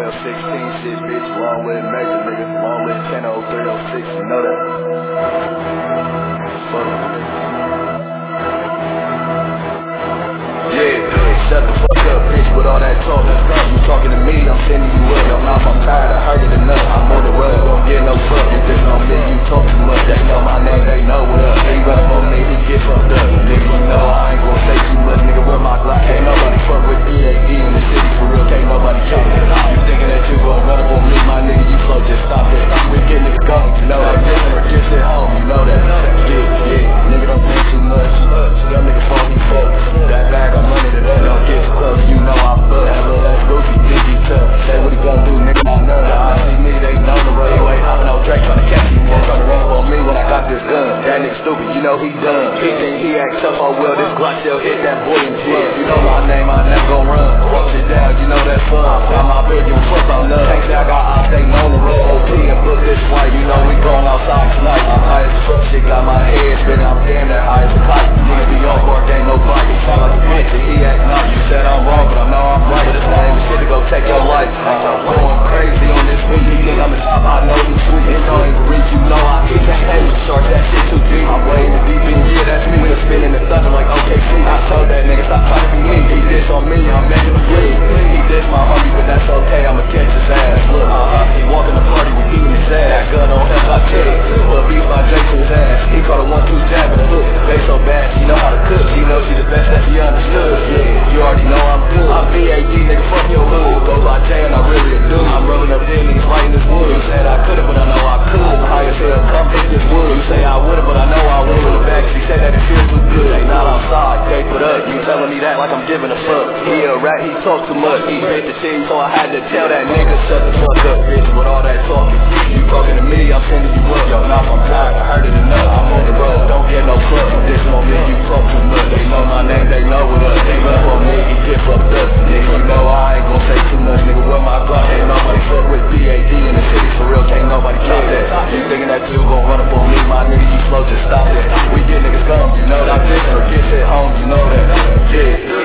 1216 shit, bitch. Long with major nigga. Long with 100306, you know that. Yeah, shut the fuck up, bitch, with all that talk. You talking to me, I'm sending you up. Your mouth, I'm tired, I heard it enough. I'm on the road, don't get no fuck. If this on me, you talk too much. They know my name, they know what up. He run up on me, he get fucked up. Nigga, you know I ain't gon' say too much. Nigga, where my Glock? Can't nobody fuck with DAD in the city, for real. Can't nobody talk. You thinking that you gon' run up on me, my nigga, you slow, just stop it. We get niggas going, you know that. Get shit home, you know that. Yeah, nigga don't think too much. Young nigga fall, he fuck. That bag, I'm running it up. Don't get close, you know I'm fuck. That little ass goofy, diggy tough. Say what he gon' do, nigga, I know that. I see me, they know the road. You ain't hopping on Drake tryna catch me. Tryna run up on me when I got this gun. That nigga stupid, you know he done. He think he act tough, oh well, this Glock still hit that boy in jail. You know my name, I never gon' run. Walk shit down, you know that's fun. Got my bitch, you fuck on love. Can't say I got ops, they know the road. OT and book this white, you know we going outside tonight. I'm high as fuck, shit got my head spinning. I'm damn that high as a kite. Nigga be on board, ain't no fight. He sound like a bitch, he act nice. You said I'm wrong, but I know I'm right. But it's not even shit to go take your life. I'm going crazy on this beat. He think I'm a top, I know he's sweet. It's no even reach, you know I hit that head. Shark, that shit too deep. I'm way in the deep end, yeah, that's me. We're spinning the thunder like OKC. I told that nigga stop trying to be me. He diss on me, I'm making him bleed. He diss my homie, but that's okay, I'ma catch his ass. Look, he walking the party with eating his ass. That gun on him, I tell you. But beat my J to his ass. He caught a 1-2 jab in the hook. They so bad, she know how to cook. She knows she the best that she understood. Yeah, you already know I'm good. I'm BAD, nigga, fuck your hood. Go by J and I really a dude. I'm rolling up in niggas lighting this wood. You said I couldn't, but I know I could. High as hell, come hit this wood. You say I would've, but I know I would. In the back, she said that it feels too good. They not outside, they put up. You telling me that like I'm giving a fuck. He a rat, he talk too much. He hit the shit, so I had to tell that nigga shut the fuck up, bitch, with all that talking. You talking to me, I'm sending you up. Yo, mouth, I'm tired, I heard it enough. I'm on the road, don't get no fuck. This on me, you talk too much. They know my name, they know what up. They run up on me, he get fucked up. Nigga, you know I ain't gon' say too much. Nigga, where my Glock? Ain't nobody fuck with DAD in the city, for real, can't nobody talk that. You thinking that you gon' run up on me, my nigga, you slow, just stop it. We get niggas gone, you know that. This or get shit home, you know that. Yeah.